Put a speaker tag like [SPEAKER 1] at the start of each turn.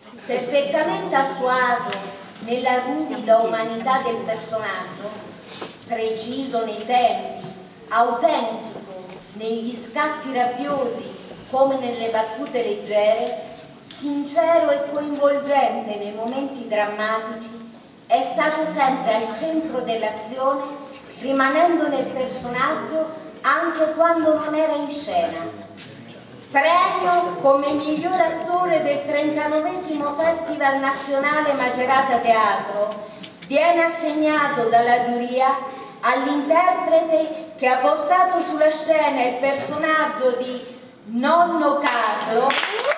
[SPEAKER 1] perfettamente a suo agio nella ruvida umanità del personaggio, preciso nei tempi, autentico negli scatti rabbiosi come nelle battute leggere, sincero e coinvolgente nei momenti drammatici, è stato sempre al centro dell'azione, rimanendo nel personaggio anche quando non era in scena. Premio come miglior attore del 39esimo Festival Nazionale Macerata Teatro viene assegnato dalla giuria all'interprete che ha portato sulla scena il personaggio di Nonno Carlo